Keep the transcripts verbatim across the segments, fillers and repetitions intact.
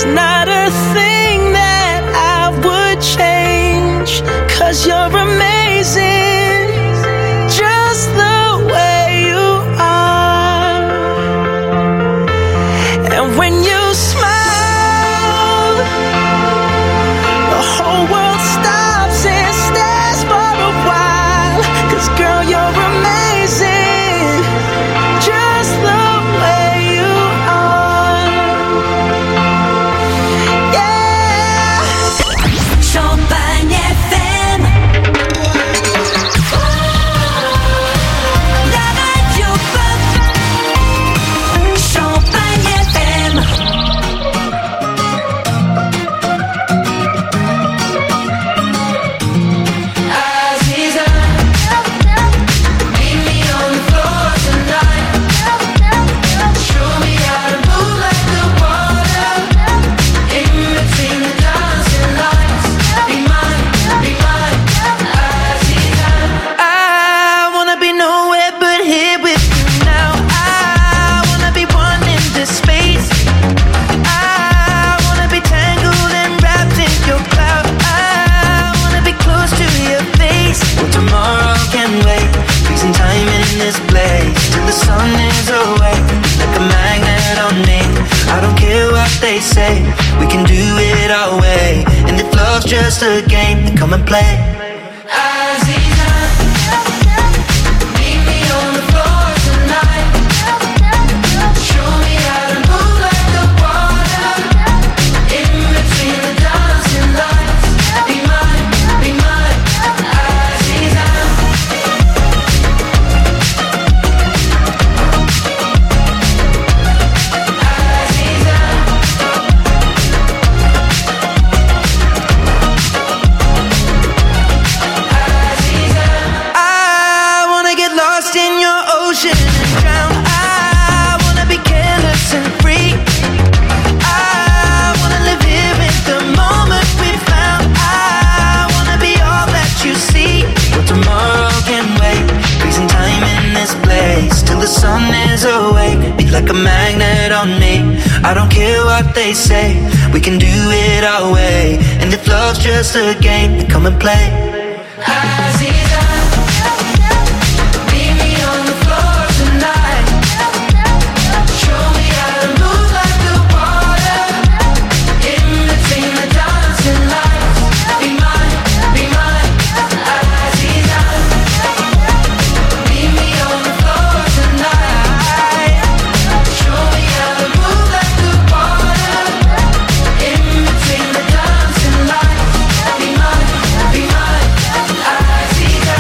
There's not a thing that I would change, 'cause you're amazing, just the way you are. And when you smile, the whole world stops and stares for a while. 'Cause girl, you're amazing, just the way you are. Yeah. Champagne F M, la radio pop. Champagne F M. Aziza, meet me on the floor tonight. Show me how to move like the water in between the dancing lights. Be mine, be mine, Aziza. I wanna be nowhere but here with you now. I wanna be one in this space. I wanna be tangled and wrapped in your cloud. I wanna be close to your face. Well, tomorrow can wait. Freezing time in this place till the sun is awake, like a magnet on me. I don't care what they say, we can do it our way. And if love's just a game, then come and play. Aziza, meet me on the floor tonight. Show me how to move like the water in between the dancing lights. Be mine, be mine, Aziza. Aziza. I wanna get lost in your ocean and drown. I wanna be careless and free. I wanna live here in the moment we found. I wanna be all that you see. But tomorrow can wait. Freezing time in this place till the sun is awake. Be like a magnet on me. I don't care what they say, we can do it our way. And if love's just a game, then come and play. Aziza, meet me on the floor tonight. Show me how to move like the water in between the dancing lights. Be mine, be mine, Aziza. Meet me on the floor tonight. Show me how to move like the water in between the dancing lights. Be mine, be mine, Aziza.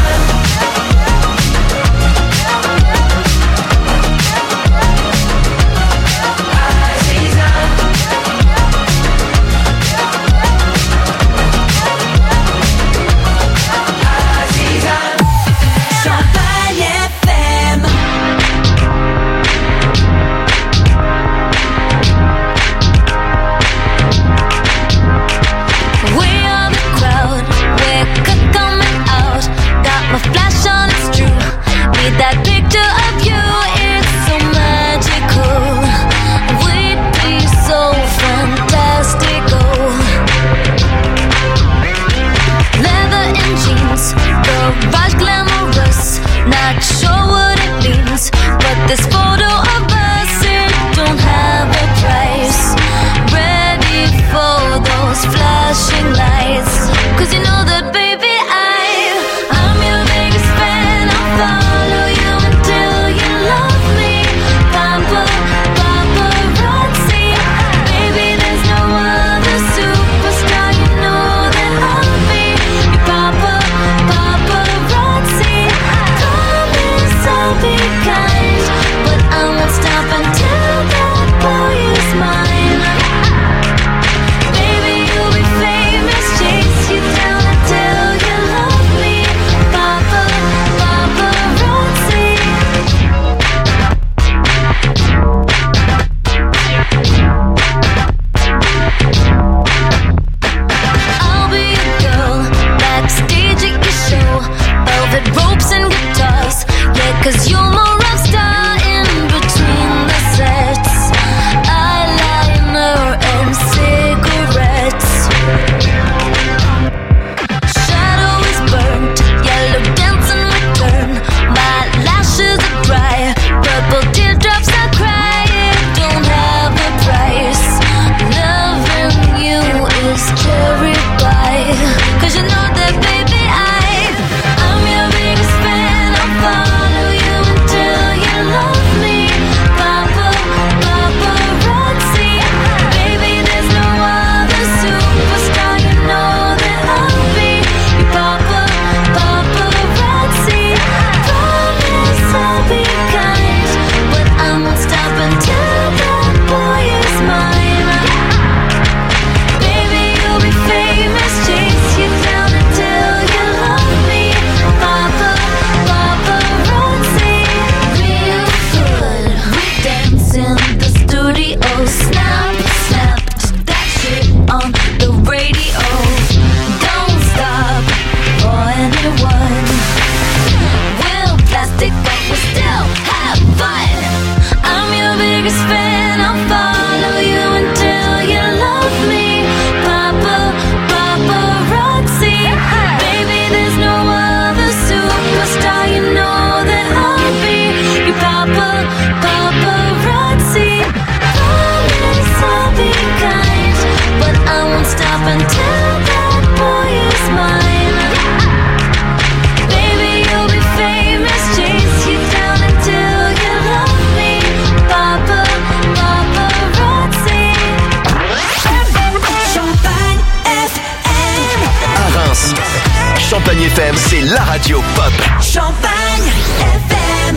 F M, c'est la radio pop. Champagne F M.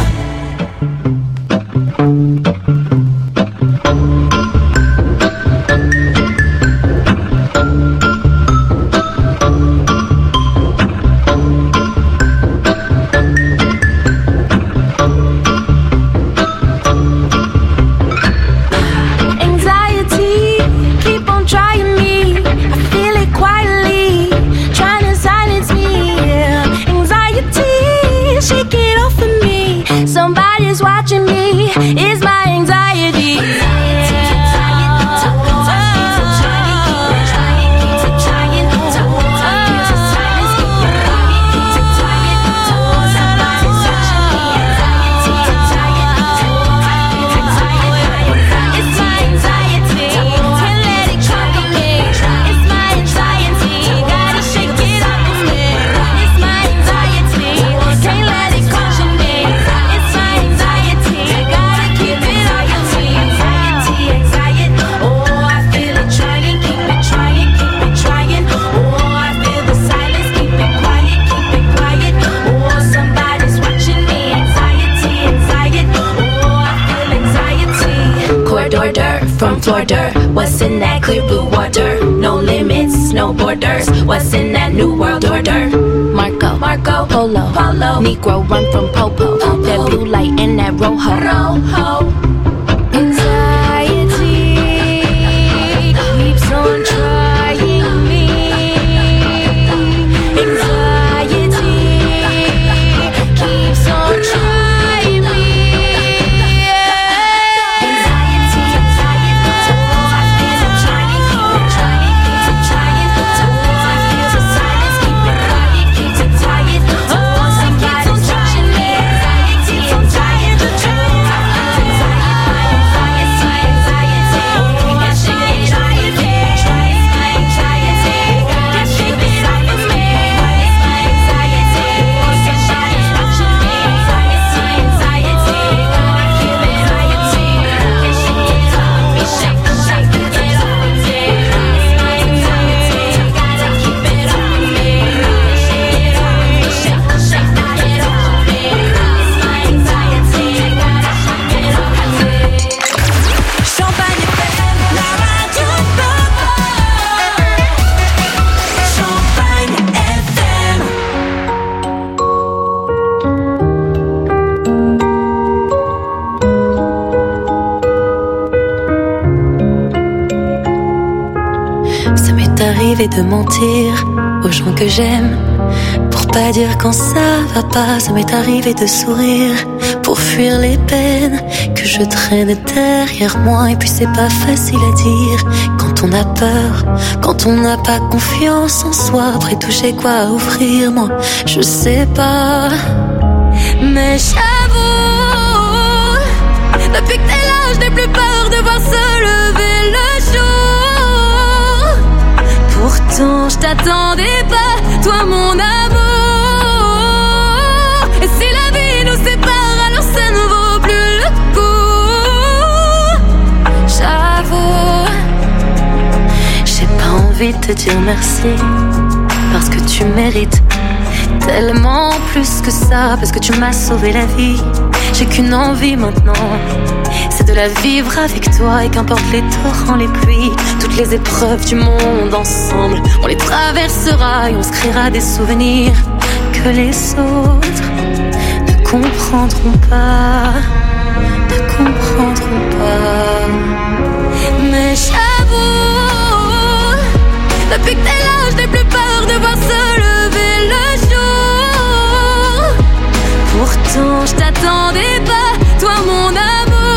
Somebody's watching me. It's my anxiety. From Florida, what's in that clear blue water? No limits, no borders. What's in that new world order? Marco, Marco, Polo, Polo. Negro run from Popo. Popo. That blue light in that Rojo. Rojo. Anxiety keeps on trying me. Anxiety keeps on trying me. Arriver de mentir aux gens que j'aime pour pas dire quand ça va pas. Ça m'est arrivé de sourire pour fuir les peines que je traîne derrière moi. Et puis c'est pas facile à dire quand on a peur, quand on n'a pas confiance en soi. Après tout j'ai quoi à offrir, moi je sais pas. Mais j'avoue, depuis que t'es là je n'ai plus peur de voir se lever le jour. Pourtant je t'attendais pas, toi mon amour. Et si la vie nous sépare, alors ça ne vaut plus le coup. J'avoue, j'ai pas envie de te dire merci, parce que tu mérites tellement plus que ça, parce que tu m'as sauvé la vie. J'ai qu'une envie maintenant, c'est de la vivre avec toi. Et qu'importe les torrents, les pluies, toutes les épreuves du monde ensemble, on les traversera et on se créera des souvenirs que les autres ne comprendront pas, ne comprendront pas. Mais j'avoue, depuis que t'es là, je n'ai plus peur de voir se lever le jour. Pourtant je t'attendais pas, toi mon amour.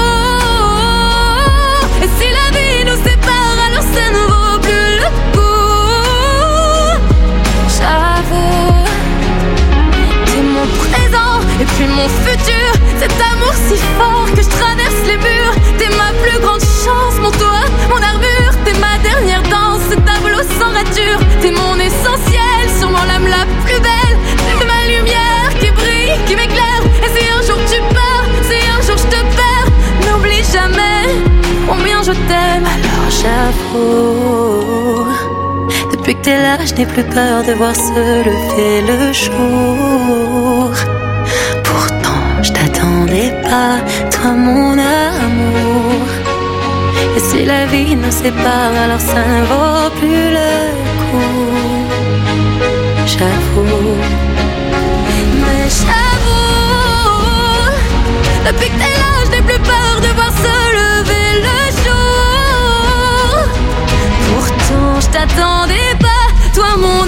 Et si la vie nous sépare, alors ça ne vaut plus le coup. J'avoue, t'es mon présent et puis mon futur. Cet amour si fort que je traverse les murs. T'es ma plus grande chance, mon toit, mon armure. T'es ma dernière danse, ce tableau sans rature. T'es mon essentiel, sûrement l'âme la plus belle. T'es ma lumière qui brille, qui m'éclaire. Et si un jour tu pars, si un jour je te perds, n'oublie jamais combien je t'aime. Alors j'avoue, depuis que t'es là, je n'ai plus peur de voir se lever le jour. Pourtant, je t'attendais pas, toi mon amour. Et si la vie nous sépare, alors ça ne vaut plus le coup. J'avoue, mais j'avoue, depuis que t'es là, je n'ai plus peur de voir se lever le jour. Pourtant, je t'attendais pas, toi mon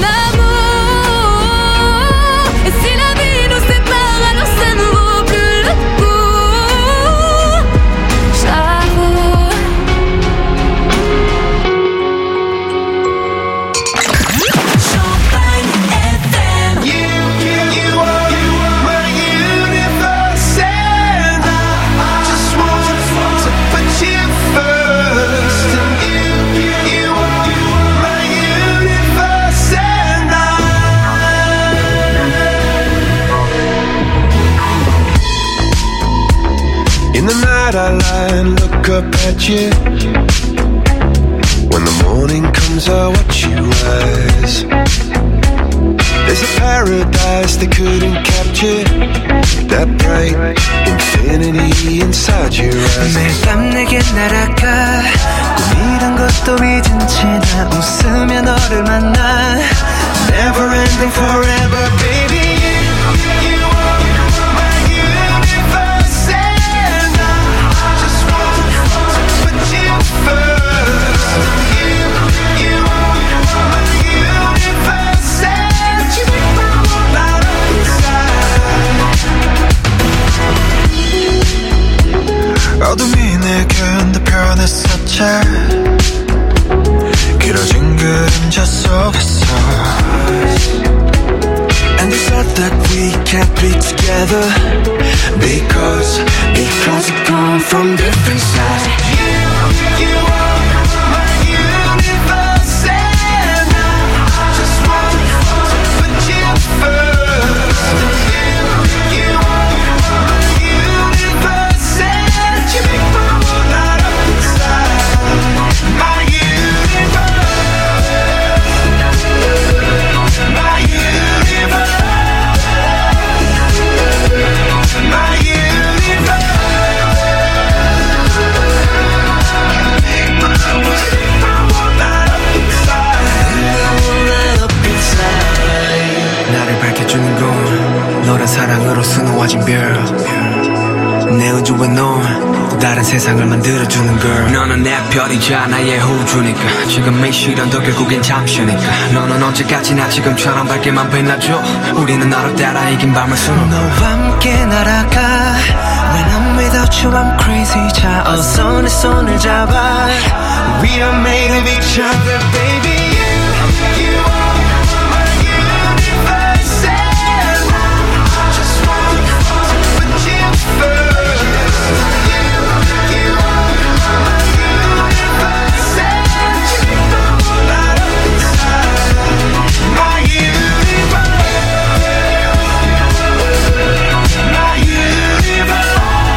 amour. Et si la vie nous sépare, alors ça ne vaut plus le coup. J'avoue. Champagne F M. You, you, you are, you are my universe, and I just want to put you first. And you, you, you are, you are my universe, and I. In the night I lie and look up at you. When the morning comes I watch you rise. There's a paradise they couldn't capture. That bright infinity inside your eyes. 매일 밤 내게 날아가 꿈이란 것도 잊은 채 나 웃으며 너를 만나. Never ending forever baby. You, you are my universe, and I just want to put you first. You, you are my universe, and you make my world light up inside. 어둠이 내게 변했었지. 길어진 그림자 속에서. And they said that we can't be together Because, because we come from different sides. You, you are my universe, and I just want to put you first. You, you are my universe, and you make my world light up inside. My universe, my universe, my universe. 나를 밝혀주는 건 너란 사랑으로 수놓아진 별. 내 우주에 넌 또 다른 세상을 만들어주는 girl. 너는 내 별이자 나의 호주니까 지금 이 시련도 결국엔 잠시니까. 너는 언제까지나 지금처럼 밝게만 빛나줘. 우리는 너를 따라 이긴 밤을 수놓아. 너와 함께 날아가. When I'm without you I'm crazy. 자 어서 내 손을 잡아. We are made of each other baby. You, you are my universe, and I just want to put you first. You, you are my universe, and you make my world light up inside. My universe, my universe.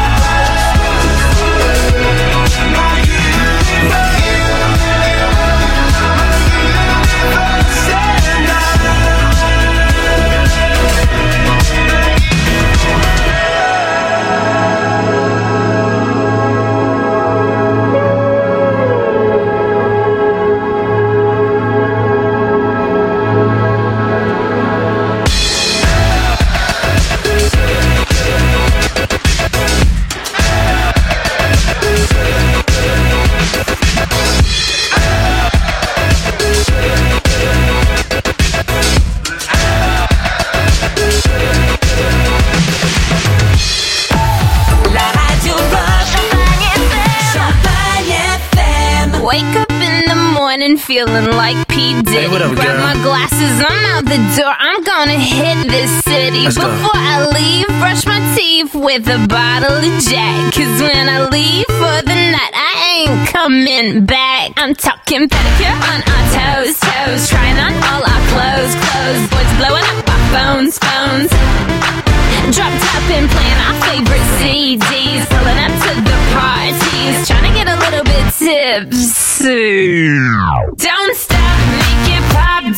Wake up in the morning feeling like P. Diddy. Hey, what up, Grab girl? my glasses, I'm out the door. I'm gonna hit this city. Let's go. Before I leave, brush my teeth with a bottle of Jack. Cause when I leave for the night, I ain't coming back. I'm talking pedicure on our toes, toes. Trying on all our clothes, clothes. Boys blowing up our phones, phones. Drop top and playing our favorite C Ds. Pulling up to the parties. Trying to get a little bit tipsy. Don't stop, make it pop.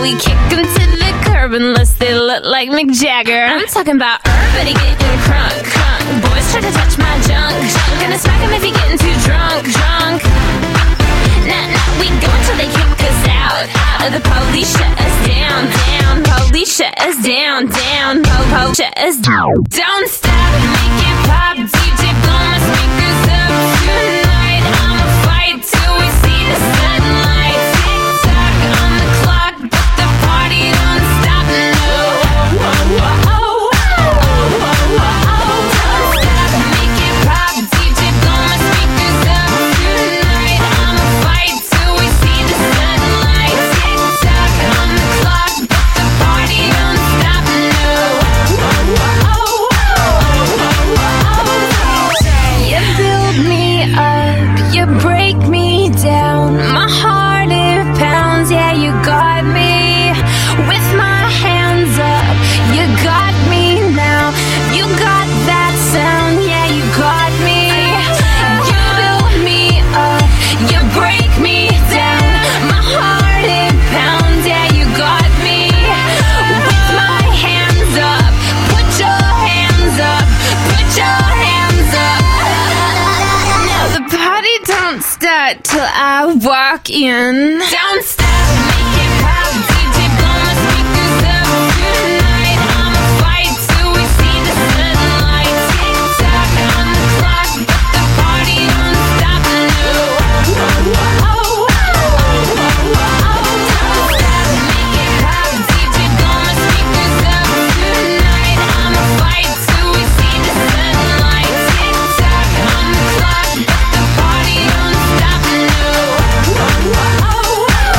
we kick them to the curb unless they look like Mick Jagger. I'm talking about everybody getting crunk, crunk. Boys try to touch my junk, junk. Gonna smack him if he getting too drunk, drunk. Nah, nah, we go until they kick us out, out. The police shut us down, down. Police shut us down, down. Po, po, shut us down. Don't stop, make it pop. D J blow my speakers up tonight. I'ma fight till we see the sunlight. Tick tock on the clock, but the party don't stop. No. Oh, oh, oh, oh, oh, oh, oh. Don't stop, make it pop. D J blow my speakers up tonight. I'ma fight till we see the sunlight. Tick tock on the clock, but the party don't stop. No. Oh, oh, oh, oh, oh, oh. You build me up, you break me down. My heart it pounds, yeah, you got me. With my hands up, you got me now. You got that sound, yeah, you got me. You build me up, you break me down. My heart it pounds, yeah, you got me. With my hands up, put your hands up, put your hands up. Now the party don't start till I walk in. Don't stop, make it pop. D J blow my speakers up tonight. I'ma fight till we see the sunlight. Tick tock on the clock, but the party don't stop. No. Oh, oh, oh, oh, oh, oh, oh. Don't stop, make it pop. D J blow my speakers up tonight. I'ma fight till we see the sunlight. Tick tock on the clock, but the party don't stop. No. Oh, oh, oh, oh, oh, oh, oh.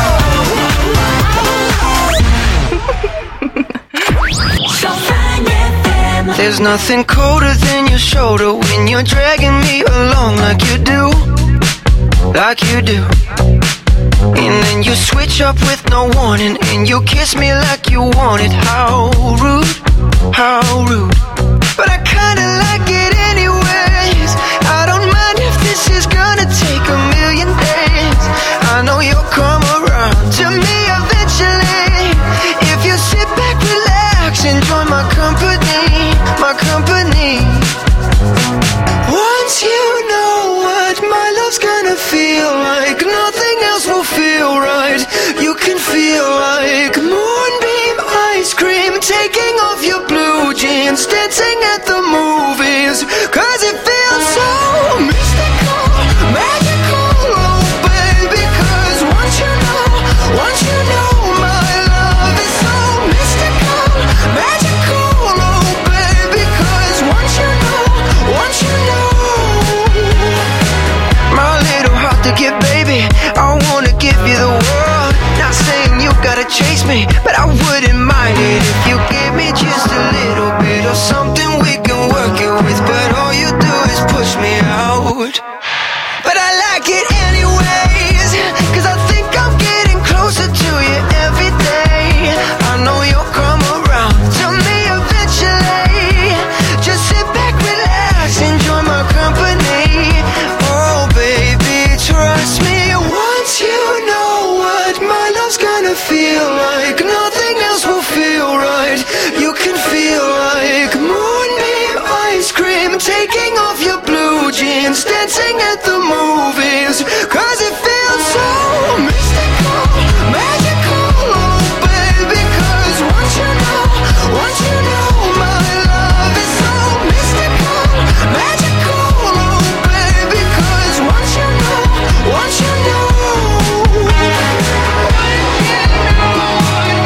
There's nothing colder than your shoulder when you're dragging me along like you do, like you do. And then you switch up with no warning and you kiss me like you want it. How rude, how rude. But I kinda like it anyways. I don't mind if this is gonna take a million days. I know you'll come around to me eventually. If you sit back, relax, enjoy my company, my company. Once you know what my love's gonna feel like, nothing else will feel right. You can feel like moonbeam ice cream, taking off your blue jeans, dancing at the movies. Cause it feels so mystical, magical, oh baby. Cause once you know, once you know my love is so mystical, magical, oh baby. Cause once you know, once you know, my little heart to give, baby, I wanna give you the world. Not saying you gotta chase me, but I wouldn't mind it if you give me just a little bit of something we can work it with. But all you do is push me out. But I like it anyways, cause I think I'm getting closer to you every day. I know you'll come around to me eventually. Just sit back, relax, enjoy my company. Oh baby, trust me. Once you know what my love's gonna feel like, nothing else will feel right. You can feel like moonbeam ice cream, taking off your blue jeans, dancing at the movies. Cause it feels so mystical, magical, oh baby. Cause once you know, once you know my love is so mystical, magical, oh baby. Cause once you know, once you know, once you know,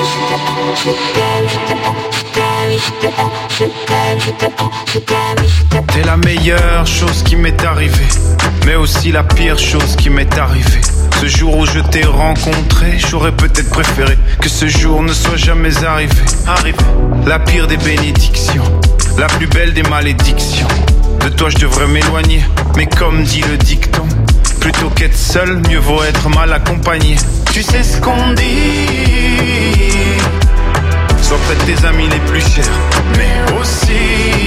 T'es la meilleure chose qui m'est arrivée, mais aussi la pire chose qui m'est arrivée. Ce jour où je t'ai rencontré, j'aurais peut-être préféré que ce jour ne soit jamais arrivé. Arrivé. La pire des bénédictions, la plus belle des malédictions. De toi je devrais m'éloigner, mais comme dit le dicton, plutôt qu'être seul, mieux vaut être mal accompagné. Tu sais ce qu'on dit, sois près de tes amis les plus chers, mais aussi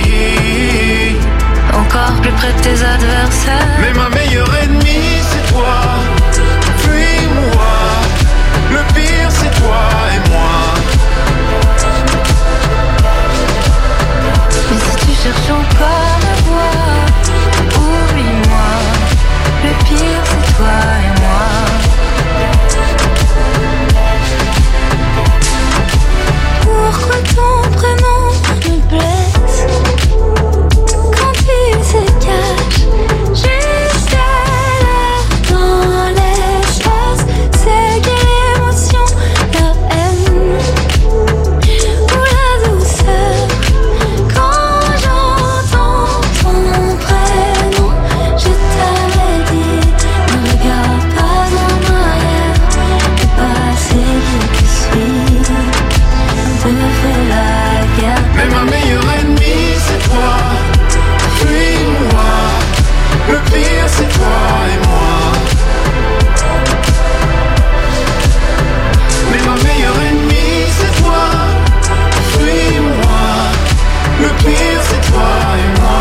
encore plus près de tes adversaires. Mais ma meilleure ennemie c'est toi, puis moi. Le pire c'est toi et moi. Mais si tu cherches encore à voir, oublie-moi. Le pire c'est toi et moi. Pourquoi ton prénom me blesse quand il se cache juste là dans l'espace? C'est quelle émotion, la haine ou la douceur? Quand j'entends ton prénom, je t'avais dit, ne regarde pas en arrière, le passé qui suit te fait la guerre. Mais ma meilleure ennemie c'est toi, puis moi. Le pire c'est toi et moi. Mais ma meilleure ennemie c'est toi, puis moi. Le pire c'est toi et moi.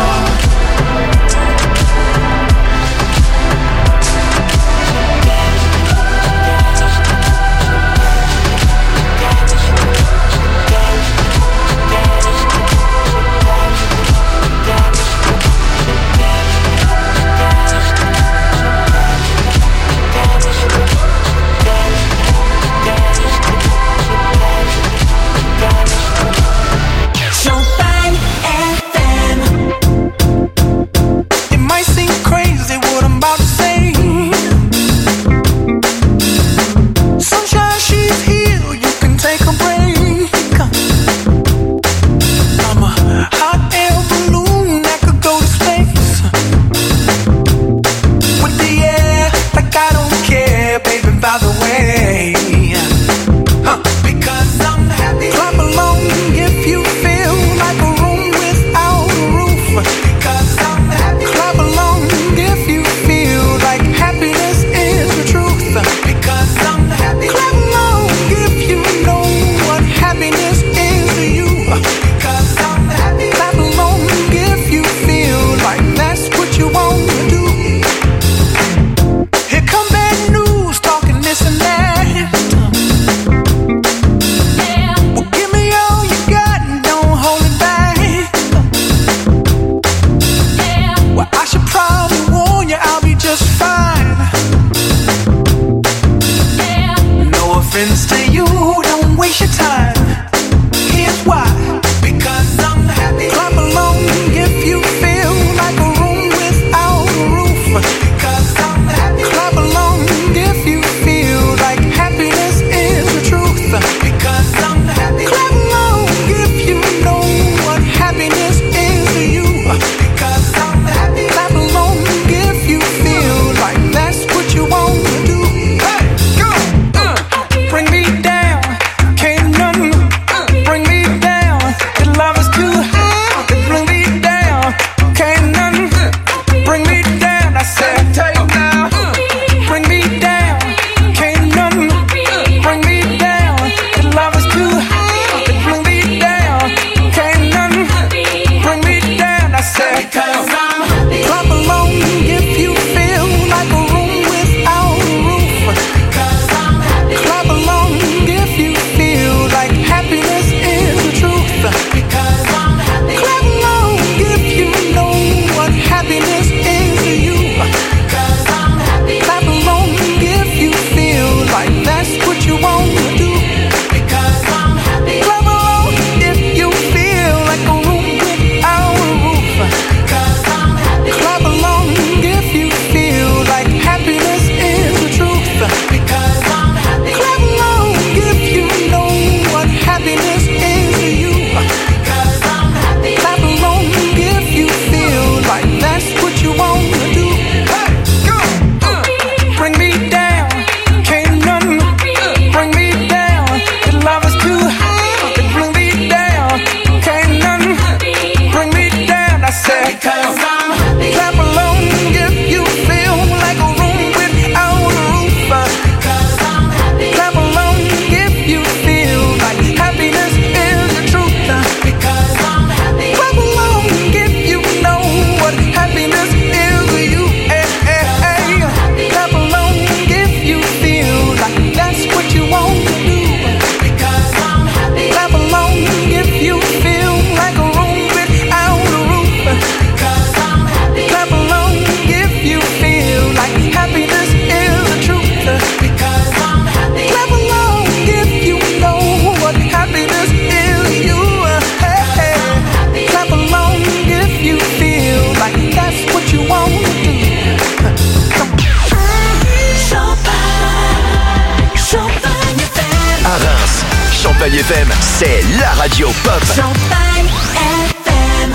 F M, c'est la radio pop. Champagne F M.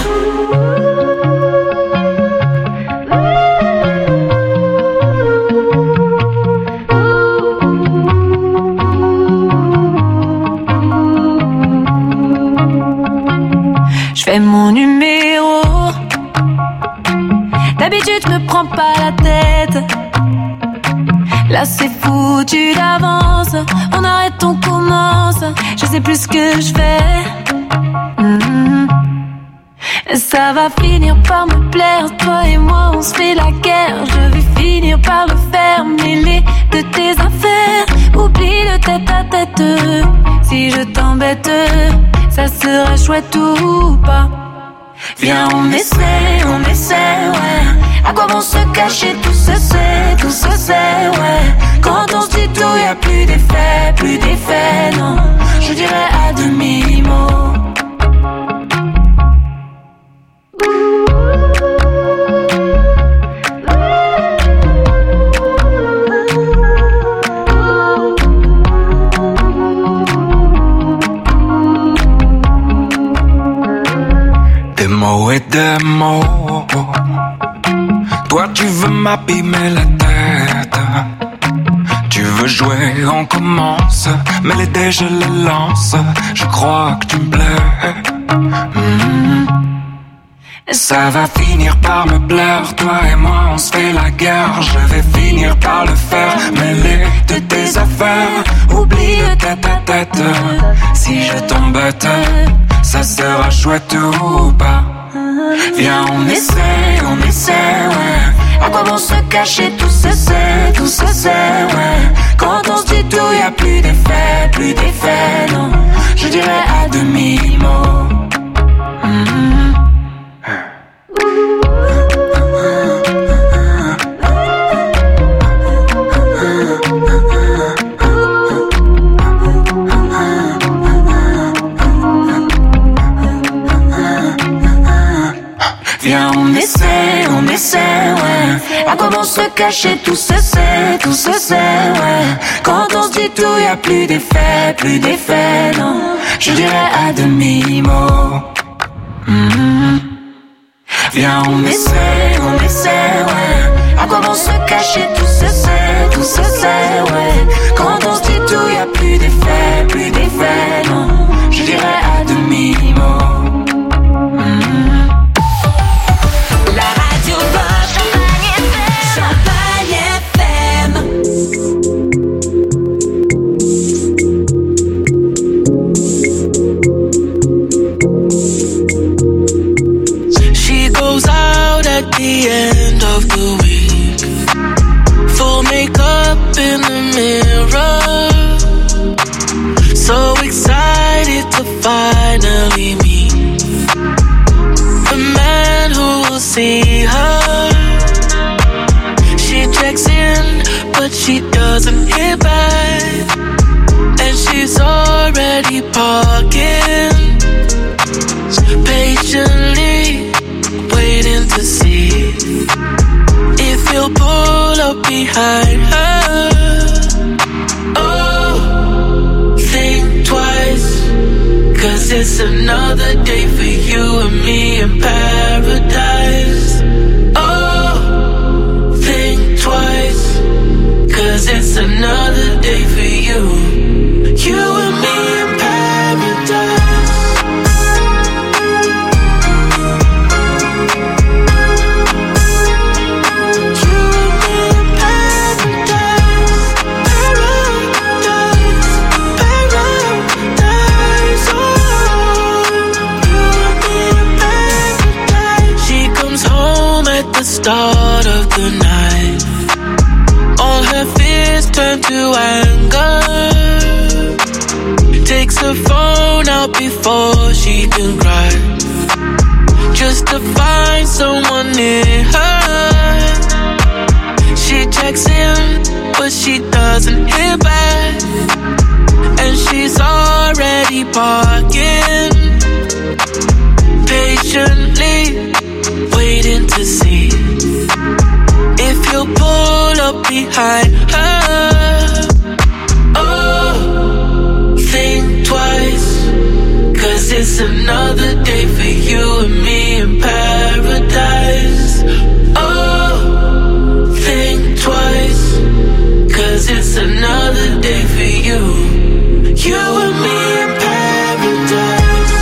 Je fais mon numéro. D'habitude, je me prends pas la tête. Là, c'est foutu d'avance. On arrête, on commence. Je sais plus ce que je fais. Mmh. Ça va finir par me plaire. Toi et moi, on se fait la guerre. Je vais finir par le faire. Mêler de tes affaires. Oublie le tête à tête. Si je t'embête, ça sera chouette ou pas. Viens, on essaie, on essaie, ouais. À quoi vont se cacher, tout se sait, tout se sait, ouais. Quand on se dit tout, y'a plus d'effet, plus d'effet, non. Je dirais à demi-mot. Des mots et des mots. Toi tu veux m'abîmer la tête. Tu veux jouer, on commence. Mais les dés je les lance. Je crois que tu me plais. Mmh. Ça va finir par me plaire. Toi et moi on se fait la guerre. Je vais finir par le faire. Mêler de tes affaires. Oublie le tête à tête. Si je t'embête, ça sera chouette ou pas. Viens, on essaie, on essaie, ouais. À quoi vont se cacher, tout se sait, tout se sait, ouais. Quand on se dit tout, y'a plus d'effet, plus d'effet, non. Je dirais à demi-mot. Mmh. Viens, on essaie, on essaie, ouais. À quoi vont se cacher, tout se sait, tout se sait, ouais. Quand on se dit tout, y'a plus d'effet, plus d'effet, non. Je dirais à demi-mot. Mmh. Viens, on essaie, on essaie, ouais. À quoi vont se cacher, tout se sait, tout se sait, ouais. Quand on se dit tout, y'a plus d'effet, plus d'effet, non. Je dirais à demi-mot. Mmh. The end of the week, full makeup in the mirror, so excited to finally meet the man who will see her. She checks in, but she doesn't hear back, and she's already parking, patiently waiting to see if he'll pull up behind her. Oh, think twice, cause it's another day for you and me in paradise. Oh, think twice, cause it's another day for you, you and me in paradise. Start of the night, all her fears turn to anger. Takes her phone out before she can cry, just to find someone near her. She checks in, but she doesn't hear back, and she's already parking, patiently waiting to see if he'll pull up behind her. Oh, think twice, 'cause it's another day for you and me in paradise. Oh, think twice, 'cause it's another day for you. You and me in paradise.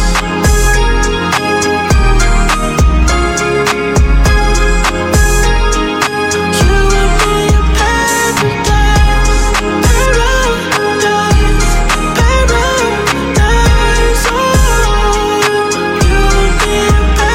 You and me in paradise. Paradise, paradise. Oh, you and me in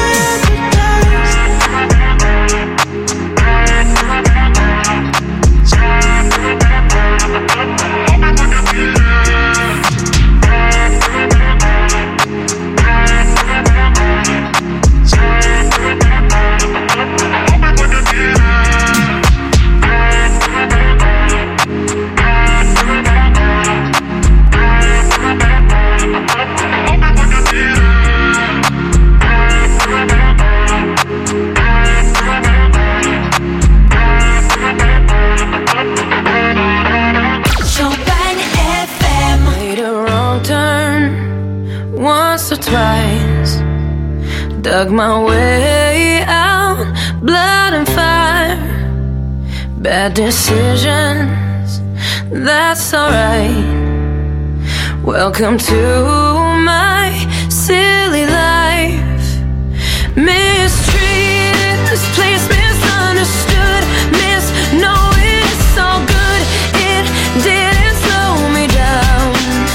dug my way out, blood and fire, bad decisions, that's alright. Welcome to my silly life. Mistreated, this place misunderstood, miss, no, it's all good, it didn't slow me down.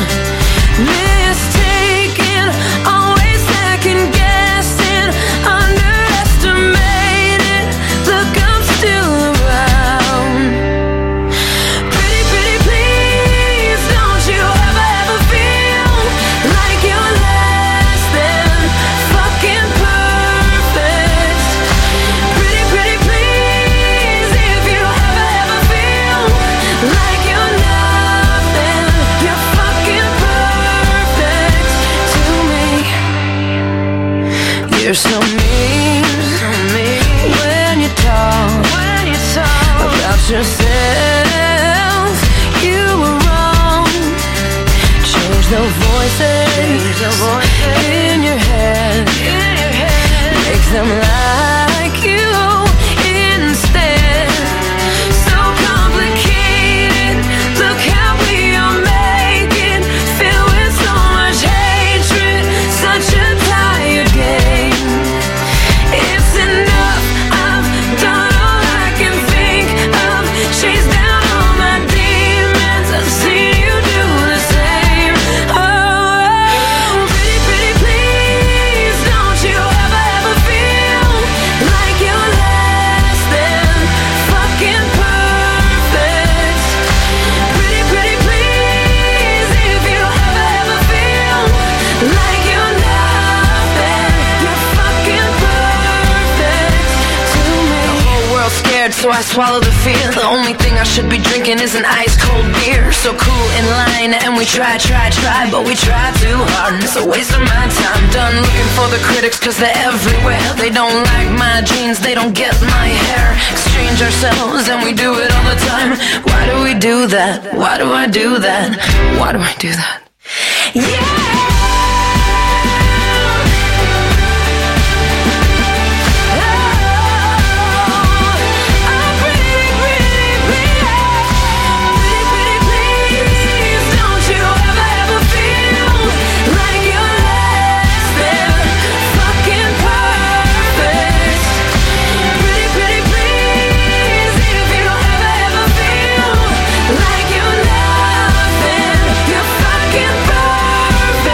Mistaken, always second guessing, underestimated, look, I'm still around. Pretty, pretty, please, don't you ever, ever feel like you're less than fucking perfect. Pretty, pretty, please, if you ever, ever feel like you're nothing, you're fucking perfect to me. You're so mean, so mean when you talk, when you talk about yourself. You were wrong. Change the voices, Change the voices in your head, in your head. Make them like you instead. So complicated. Look how we are making, filled with so much hatred. Such a tired game. It's enough. I've done all I can think of. Chase down all my demons. I've seen you do the same. Oh, pretty, pretty, please, don't you ever, ever feel like you're less than fucking perfect. Pretty, pretty, please, if you ever, ever feel like you're nothing, you're fucking perfect to me. The whole world's scared, so I swallow the fear. The only thing I should be drinking is an ice cold beer. So cool in line, and we try, try, try, but we try too hard, and it's a waste of my time. Done looking for the critics, cause they're everywhere. They don't like my jeans, they don't get my hair. Exchange ourselves, and we do it all the time. Why do we do that? Why do I do that? Why do I do that? Yeah! Like you're nothing, you're fucking perfect.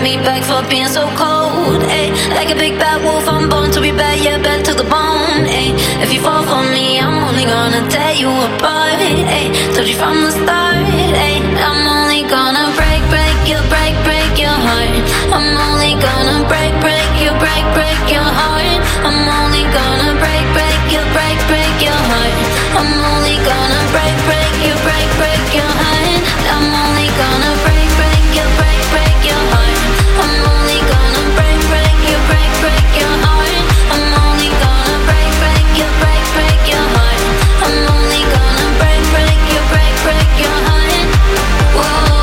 me back for being so cold. Ay, like a big bad wolf, I'm born to be bad, yeah, bad to the bone. Ay, if you fall for me, I'm only gonna tear you apart. Ay, told you from the start. Ay, I'm only gonna break, break you, break, break your heart. I'm only gonna break, break you, break, break your heart. I'm only gonna break, break you, break, break your heart. I'm only gonna break, break you, break, break your heart. I'm only gonna break, break you, break, break your heart. I'm only gonna break, break you, break, break your heart. I'm only gonna break, break you, break, break your heart. I'm only gonna break, break you, break, break your heart. Whoa.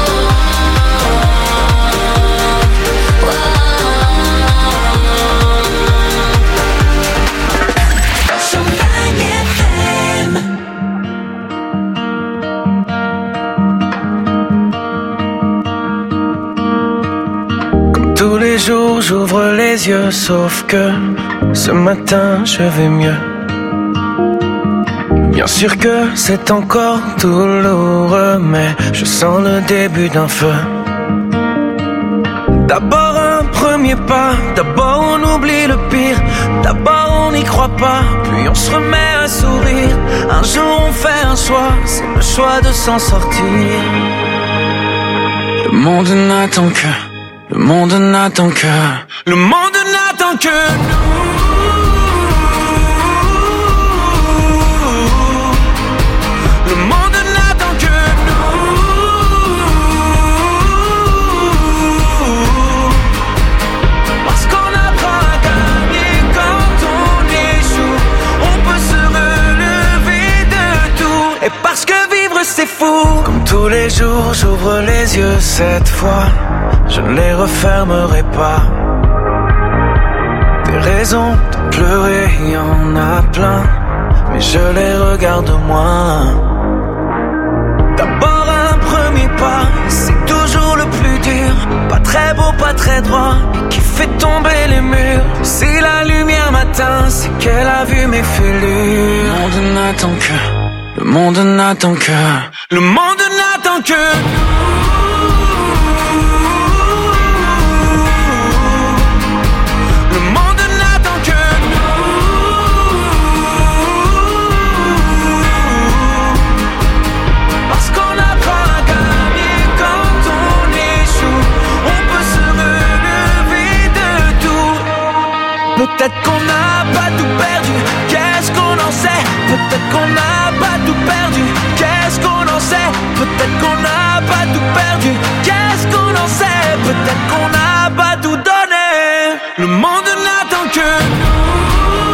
Tous les jours j'ouvre les yeux, sauf que ce matin je vais mieux. Bien sûr que c'est encore douloureux, mais je sens le début d'un feu. D'abord un premier pas, d'abord on oublie le pire. D'abord on n'y croit pas, puis on se remet à sourire. Un jour on fait un choix, c'est le choix de s'en sortir. Le monde n'attend que, le monde n'attend que, le monde n'attend que nous. Le monde n'attend que nous. Parce qu'on apprend à gagner quand on échoue. On peut se relever de tout. Et parce que vivre c'est fou. Comme tous les jours j'ouvre les yeux cette fois. Je ne les refermerai pas. Des raisons de pleurer, y en a plein, mais je les regarde moins. D'abord un premier pas, c'est toujours le plus dur. Pas très beau, pas très droit, mais qui fait tomber les murs. Si la lumière m'atteint, c'est qu'elle a vu mes fêlures. Le monde n'attend que, le monde n'attend que, le monde n'attend que nous. Peut-être qu'on n'a pas tout perdu, qu'est-ce qu'on en sait? Peut-être qu'on n'a pas tout perdu, qu'est-ce qu'on en sait? Peut-être qu'on n'a pas tout perdu, qu'est-ce qu'on en sait? Peut-être qu'on n'a pas tout donné. Le monde n'attend que nous.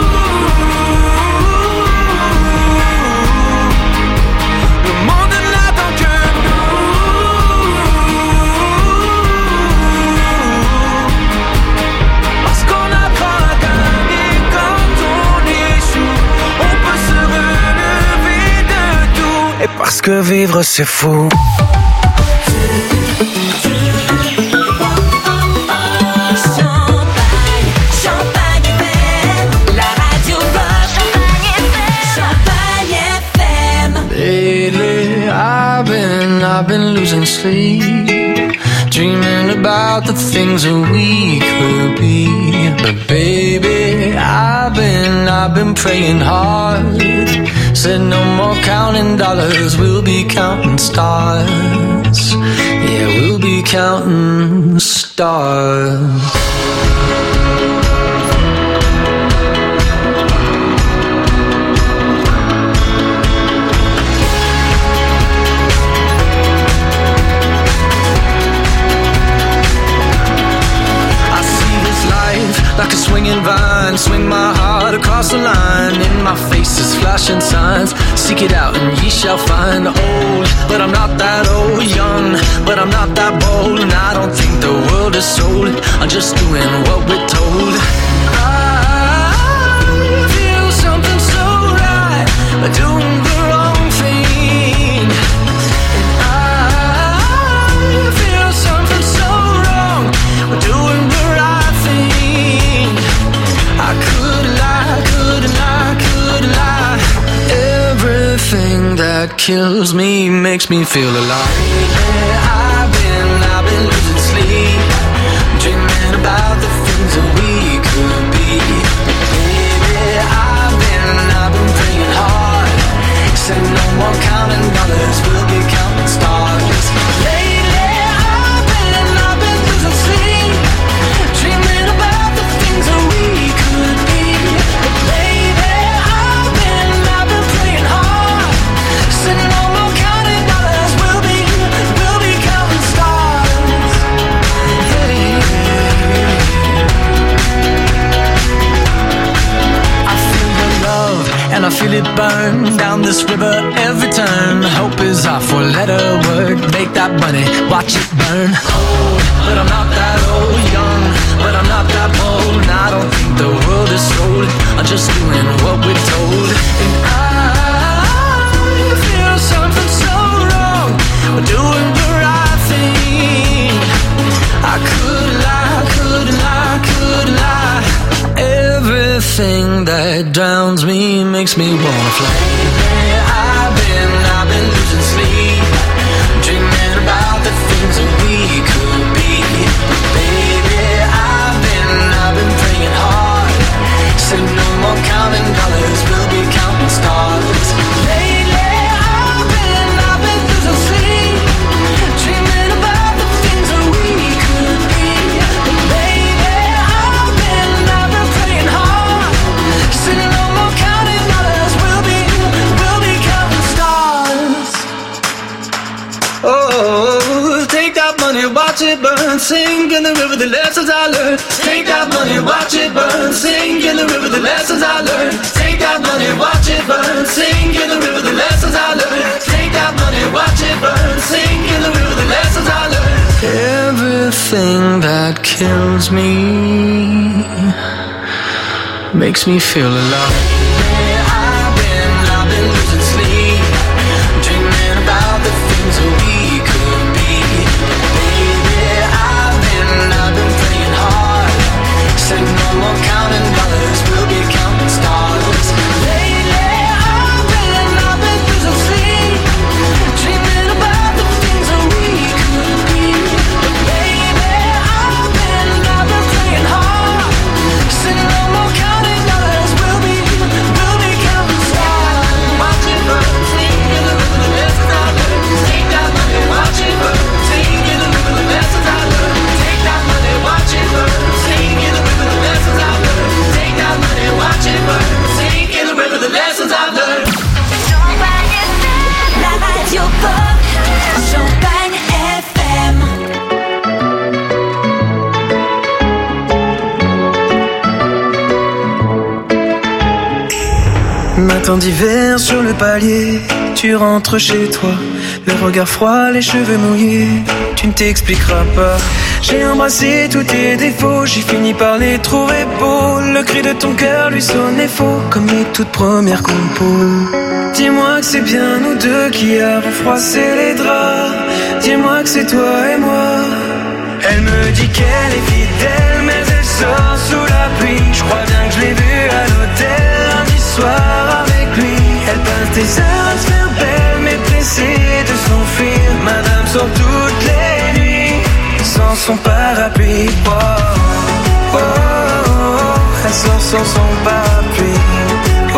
Le monde n'attend que nous. Parce qu'on apprend à gagner quand on échoue. On peut se relever de tout. Et parce que vivre c'est fou. Lately, I've been, I've been losing sleep, dreaming about the things that we could be. But baby, I've been, I've been praying hard. Said no more counting dollars, we'll be counting stars. Yeah, we'll be counting stars. Like a swinging vine, swing my heart across the line. In my face is flashing signs. Seek it out and ye shall find. Old, but I'm not that old. Young, but I'm not that bold. And I don't think the world is sold. I'm just doing what we're told. I feel something so right, doing the wrong thing. And I feel something so wrong, doing the right thing. I could lie, could lie, could lie. Everything that kills me makes me feel alive. Yeah, I've been, I've been losing sleep, more counting dollars, we'll be counting stars. Lately I've been, I've been losing sleep, dreaming about the things that we could be. But lately I've been, I've been praying hard, said no more counting dollars, we'll be, we'll be counting stars. I feel your love and I feel it burn down this river every turn. Hope is our four-letter word. Make that money, watch it burn. Old, but I'm not that old. Young, but I'm not that bold. And I don't think the world is sold. I'm just doing what we're told. And I feel something so wrong. We're doing the right thing. I could lie, could lie, could lie. Everything that drowns me makes me wanna fly. I've been, I've been losing sleep, dreaming about the things that we could be. Baby, I've been, I've been praying hard, said no more counting dollars, we'll be counting stars. Lately, I've been, I've been losing sleep, dreaming about the things that we could be. Baby, I've been, I've been praying hard, said no more counting dollars, we'll be, we'll be counting stars. Oh, take that money, watch it burn, sing in the river the lessons I learned. Take that money, watch it burn, sing in the river the lessons I learned. Take that money, watch it burn, sing in the river the lessons I learned. Take that money, watch it burn, sing in the river the lessons I learned. Everything that kills me makes me feel alive. I've been, I've been losing sleep, dreaming about the things that we could be. Baby, I've been, I've been praying hard, said no more counting dollars, we'll be counting stars. Lately, I've been, I've been losing sleep, dreaming about the things that we could be. Baby, I've been, I've been praying hard, said no more counting dollars, we'll be, we'll be counting stars. Watch it burn, sing in the river the lessons I learned. Take that money, watch it burn, sing in the river the lessons I learned. Take that money, watch it burn, sing in the river the lessons I learned. Take that money, watch it burn, sing in the river the lessons I've learned. La radio pop, Champagne F M. Matin d'hiver sur le palier, tu rentres chez toi, le regard froid, les cheveux mouillés, tu ne t'expliqueras pas. J'ai embrassé tous tes défauts, j'ai fini par les trouver beaux. Le cri de ton cœur lui sonnait faux, comme les toutes premières compos. Dis-moi que c'est bien nous deux qui avons froissé les draps. Dis-moi que c'est toi et moi. Elle me dit qu'elle est fidèle, mais elle sort sous la pluie. Je crois bien que je l'ai vue à l'hôtel lundi soir avec lui. Elle passe des heures à se faire belle, mais pressée de s'enfuir. Madame sort toutes les nuits sans son parapluie. Oh, oh, oh, oh. Elle sort sans son parapluie. Oh, oh,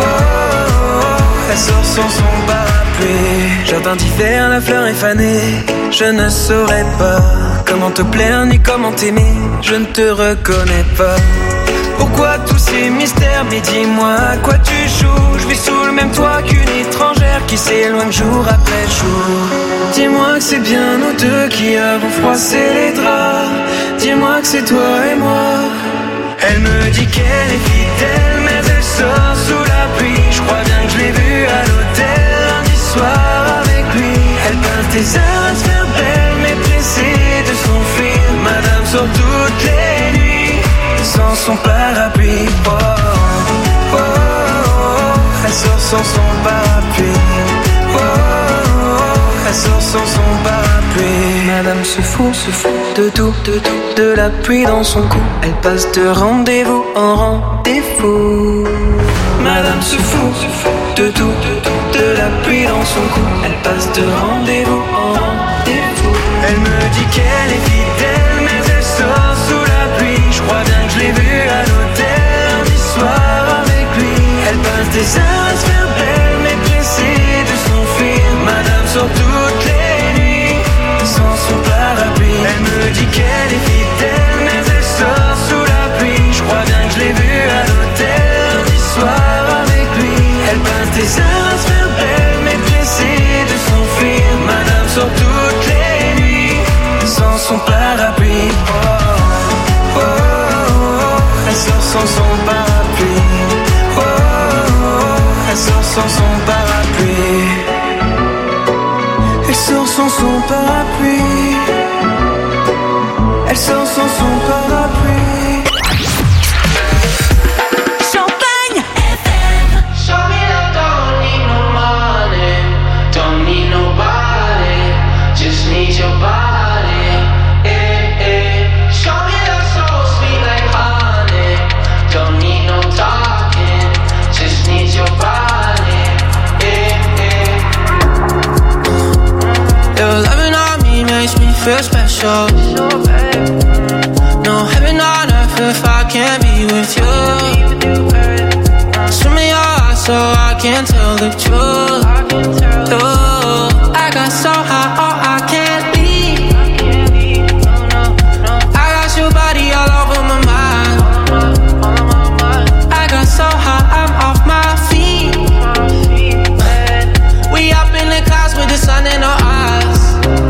oh. Elle sort sans son parapluie. Jardin d'hiver, la fleur est fanée. Je ne saurais pas comment te plaire ni comment t'aimer. Je ne te reconnais pas. Pourquoi tous ces mystères? Mais dis-moi à quoi tu joues. Je vis sous le même toit qu'une étrangère qui s'éloigne jour après jour. Dis-moi que c'est bien nous deux qui avons froissé les draps. Dis-moi que c'est toi et moi. Elle me dit qu'elle est fidèle, mais elle sort sous la pluie. Je crois bien que je l'ai vue à l'hôtel lundi soir avec lui. Elle passe des heures à se faire belle, mais pressée de s'enfuir. Madame sort toutes les nuits sans son parapluie. Oh, oh, oh, oh. Elle sort sans son parapluie. Oh, oh, oh. Elle sort sans son parapluie. Madame se fout, se fout de tout, de tout, de la pluie dans son cou. Elle passe de rendez-vous en rendez-vous. Madame se fout, se fout de tout, de tout, de la pluie dans son cou. Elle passe de rendez-vous en rendez-vous. Elle me dit qu'elle est fidèle, mais elle sort sous la pluie. Je crois bien que je l'ai vue à l'hôtel lundi soir avec lui. Elle passe des heures à se faire belle, mais pressée de s'enfuir. sans son parapluie. Elle sort sans son parapluie. Champagne F M. Show me that don't need no money, don't need nobody, just need your body. Eh, eh. Show me that soul sweet like honey, don't need no talking, just need your body. Eh, eh. Your loving on me makes me feel special. No heaven on earth if I can't be with you. Swim in your eyes so I can tell the truth. Ooh, I got so high, oh I can't leave. I got your body all over my mind. I got so high, I'm off my feet. We up in the clouds with the sun in our eyes.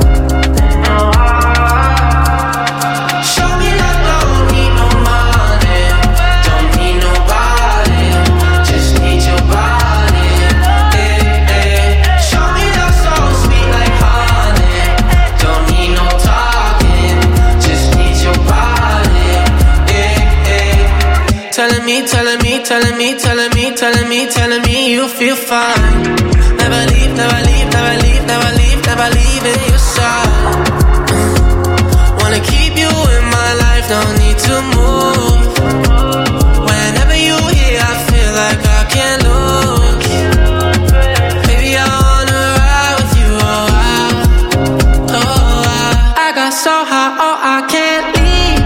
Show me that don't need no money, don't need nobody, just need your body. Eh, eh. Show me that soul sweet like honey, don't need no talking, just need your body. Eh, eh. Telling me, telling me, telling me, telling me, telling me, telling me you feel fine. Never leave, never leave, never leave, never leave, never leave in your side. Wanna keep you in my life, no need to move. Whenever you here, I feel like I can't lose. Baby, I wanna ride with you, oh I, oh I. I got so high, oh I can't leave.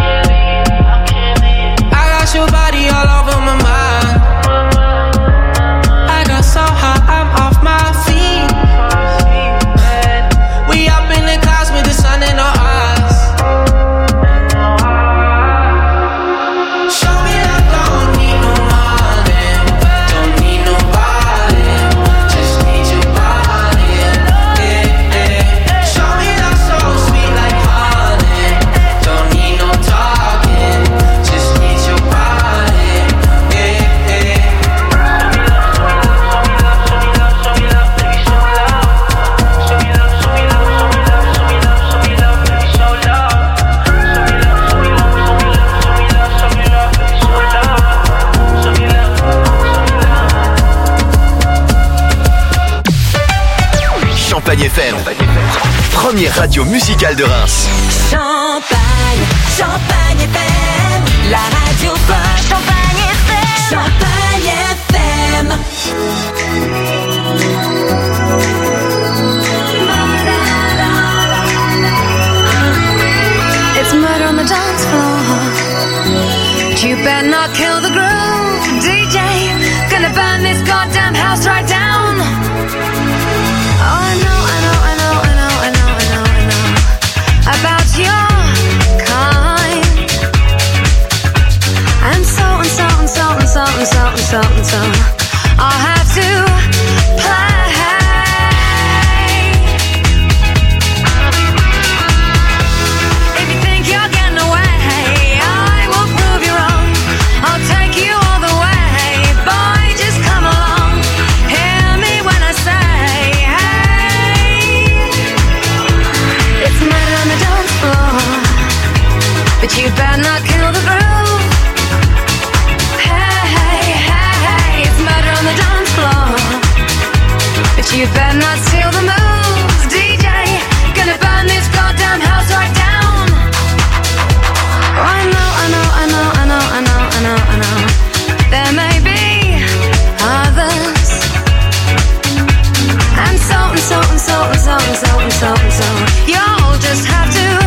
I got your body all over my mind. I got so high, I'm off my feet. We up in the clouds with the sun in our eyes. Show me that don't need no money, don't need nobody, just need your body. Eh, eh. Show me that soul sweet like honey, don't need no talking, just need your body. Eh, eh. Champagne F M, première radio musicale de Reims. Champagne, Champagne F M. La radio pop. Champagne F M. Champagne F M. It's murder on the dance floor. But you better not kill the groove, D J. Gonna burn this goddamn house right down. Oh, I know, I know, I know, I know, I know, I know, I know about your kind. And so and so and so and so and so and so and so I'll have to play. If you think you're getting away, I will prove you wrong. I'll take you all the way. Boy, just come along. Hear me when I say, hey. It's murder on the dance floor, but you better not kill the groove. Hey, hey, hey, hey. It's murder on the dance floor, but you better not steal the moves, D J. Gonna burn this goddamn house right down. Oh, I know, I know, I know, I know, I know, I know, I know. There may be others. And so and so and so and so and so and so and so. You'll just have to